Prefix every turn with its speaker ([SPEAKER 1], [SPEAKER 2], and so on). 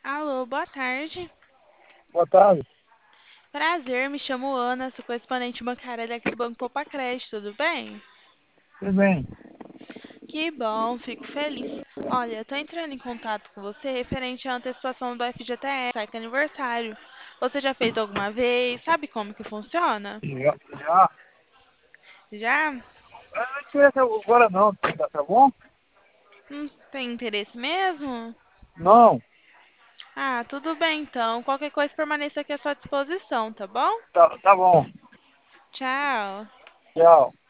[SPEAKER 1] Alô, boa tarde.
[SPEAKER 2] Boa tarde.
[SPEAKER 1] Prazer, me chamo Ana, sou correspondente bancária aqui do Banco Poupa Crédito, tudo bem?
[SPEAKER 2] Tudo bem?
[SPEAKER 1] Que bom, fico feliz. Olha, eu tô entrando em contato com você referente à antecipação do FGTS, saque aniversário. Você já fez alguma vez? Sabe como que funciona?
[SPEAKER 2] Já.
[SPEAKER 1] Já?
[SPEAKER 2] Eu não interessa agora não, tá bom?
[SPEAKER 1] Não tem interesse mesmo?
[SPEAKER 2] Não.
[SPEAKER 1] Ah, tudo bem então. Qualquer coisa permaneça aqui à sua disposição, tá bom?
[SPEAKER 2] Tá bom.
[SPEAKER 1] Tchau.
[SPEAKER 2] Tchau.